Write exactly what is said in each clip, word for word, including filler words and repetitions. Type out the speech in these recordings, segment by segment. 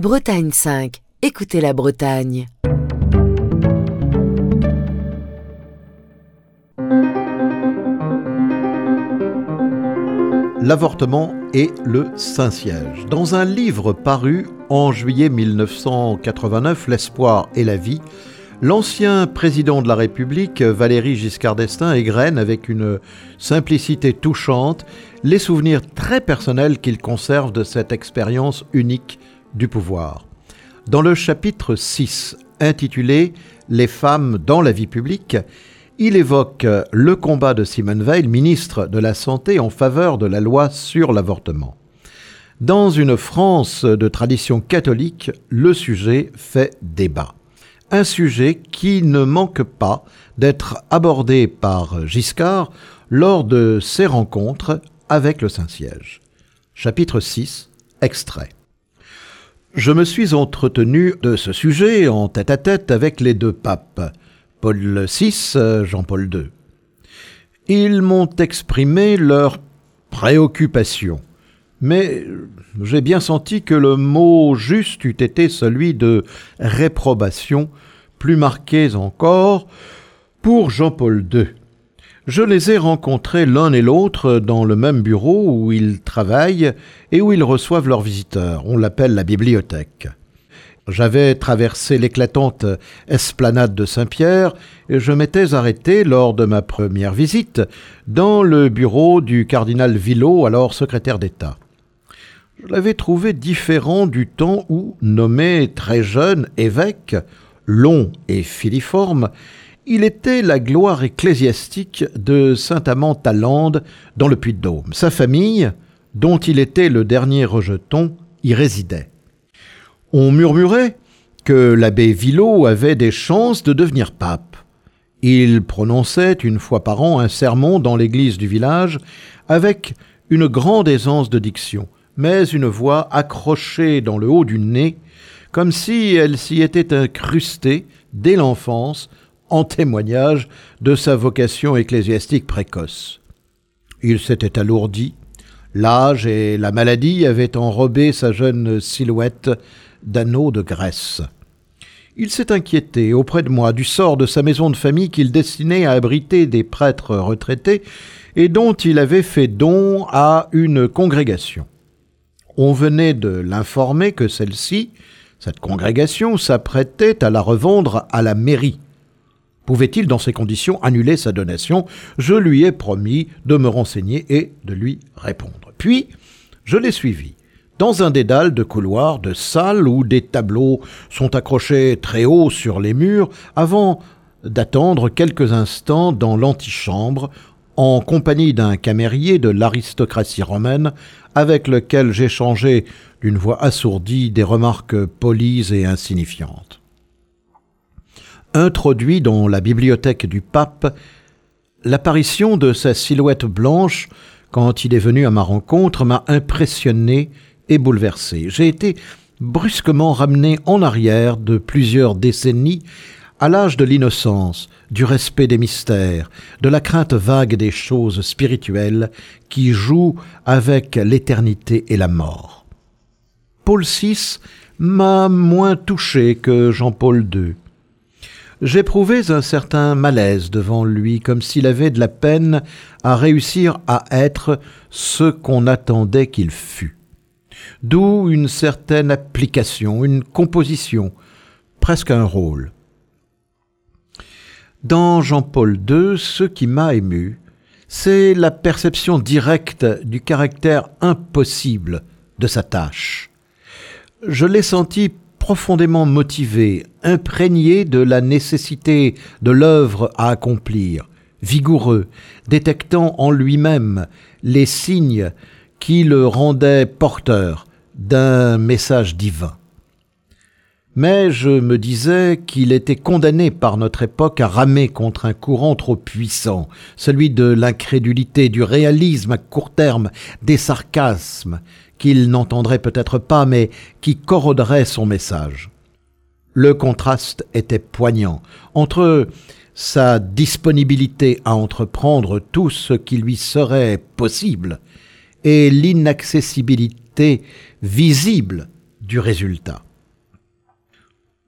Bretagne cinq. Écoutez la Bretagne. L'avortement et le Saint-Siège. Dans un livre paru en juillet mille neuf cent quatre-vingt-neuf, L'espoir et la vie, l'ancien président de la République, Valéry Giscard d'Estaing, égrène avec une simplicité touchante les souvenirs très personnels qu'il conserve de cette expérience unique du pouvoir. Dans le chapitre six, intitulé « Les femmes dans la vie publique », il évoque le combat de Simone Veil, ministre de la Santé, en faveur de la loi sur l'avortement. Dans une France de tradition catholique, le sujet fait débat. Un sujet qui ne manque pas d'être abordé par Giscard lors de ses rencontres avec le Saint-Siège. Chapitre six, extrait. Je me suis entretenu de ce sujet en tête-à-tête avec les deux papes, Paul six, Jean-Paul deux. Ils m'ont exprimé leurs préoccupations, mais j'ai bien senti que le mot juste eût été celui de réprobation, plus marqué encore pour Jean-Paul deux. Je les ai rencontrés l'un et l'autre dans le même bureau où ils travaillent et où ils reçoivent leurs visiteurs. On l'appelle la bibliothèque. J'avais traversé l'éclatante esplanade de Saint-Pierre et je m'étais arrêté lors de ma première visite dans le bureau du cardinal Villot, alors secrétaire d'État. Je l'avais trouvé différent du temps où, nommé très jeune évêque, long et filiforme, il était la gloire ecclésiastique de Saint-Amand-Tallande dans le Puy-de-Dôme. Sa famille, dont il était le dernier rejeton, y résidait. On murmurait que l'abbé Villot avait des chances de devenir pape. Il prononçait une fois par an un sermon dans l'église du village avec une grande aisance de diction, mais une voix accrochée dans le haut du nez, comme si elle s'y était incrustée dès l'enfance, en témoignage de sa vocation ecclésiastique précoce. Il s'était alourdi, l'âge et la maladie avaient enrobé sa jeune silhouette d'anneaux de graisse. Il s'est inquiété auprès de moi du sort de sa maison de famille qu'il destinait à abriter des prêtres retraités et dont il avait fait don à une congrégation. On venait de l'informer que celle-ci, cette congrégation, s'apprêtait à la revendre à la mairie. Pouvait-il, dans ces conditions, annuler sa donation ? Je lui ai promis de me renseigner et de lui répondre. Puis, je l'ai suivi dans un dédale de couloirs, de salles où des tableaux sont accrochés très haut sur les murs, avant d'attendre quelques instants dans l'antichambre, en compagnie d'un camérier de l'aristocratie romaine, avec lequel j'échangeai d'une voix assourdie des remarques polies et insignifiantes. Introduit dans la bibliothèque du pape, l'apparition de sa silhouette blanche, quand il est venu à ma rencontre, m'a impressionné et bouleversé. J'ai été brusquement ramené en arrière de plusieurs décennies à l'âge de l'innocence, du respect des mystères, de la crainte vague des choses spirituelles qui jouent avec l'éternité et la mort. Paul six m'a moins touché que Jean-Paul deux. J'éprouvais un certain malaise devant lui, comme s'il avait de la peine à réussir à être ce qu'on attendait qu'il fût. D'où une certaine application, une composition, presque un rôle. Dans Jean-Paul deux, ce qui m'a ému, c'est la perception directe du caractère impossible de sa tâche. Je l'ai senti profondément motivé, imprégné de la nécessité de l'œuvre à accomplir, vigoureux, détectant en lui-même les signes qui le rendaient porteur d'un message divin. Mais je me disais qu'il était condamné par notre époque à ramer contre un courant trop puissant, celui de l'incrédulité, du réalisme à court terme, des sarcasmes, qu'il n'entendrait peut-être pas, mais qui corroderaient son message. Le contraste était poignant entre sa disponibilité à entreprendre tout ce qui lui serait possible et l'inaccessibilité visible du résultat.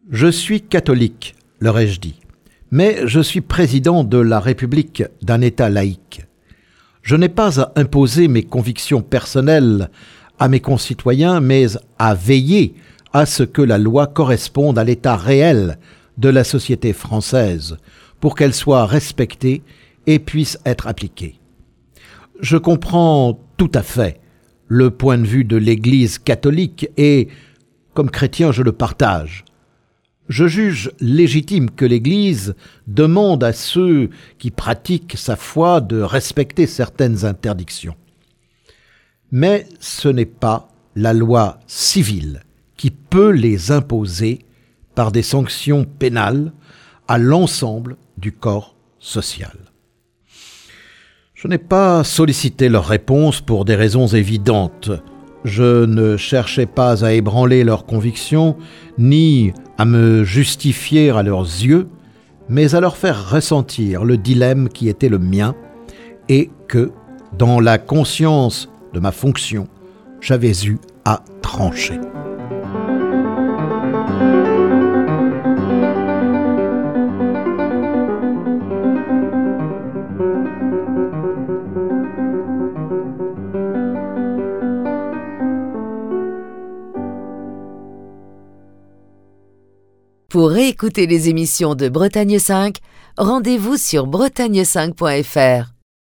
Je suis catholique, leur ai-je dit, mais je suis président de la République d'un État laïque. Je n'ai pas à imposer mes convictions personnelles à mes concitoyens, mais à veiller à ce que la loi corresponde à l'état réel de la société française pour qu'elle soit respectée et puisse être appliquée. Je comprends tout à fait le point de vue de l'Église catholique et, comme chrétien, je le partage. Je juge légitime que l'Église demande à ceux qui pratiquent sa foi de respecter certaines interdictions. Mais ce n'est pas la loi civile qui peut les imposer par des sanctions pénales à l'ensemble du corps social. Je n'ai pas sollicité leur réponse pour des raisons évidentes. Je ne cherchais pas à ébranler leurs convictions, ni à me justifier à leurs yeux, mais à leur faire ressentir le dilemme qui était le mien et que, dans la conscience de ma fonction, j'avais eu à trancher. Pour réécouter les émissions de Bretagne cinq, rendez-vous sur bretagne cinq point f r.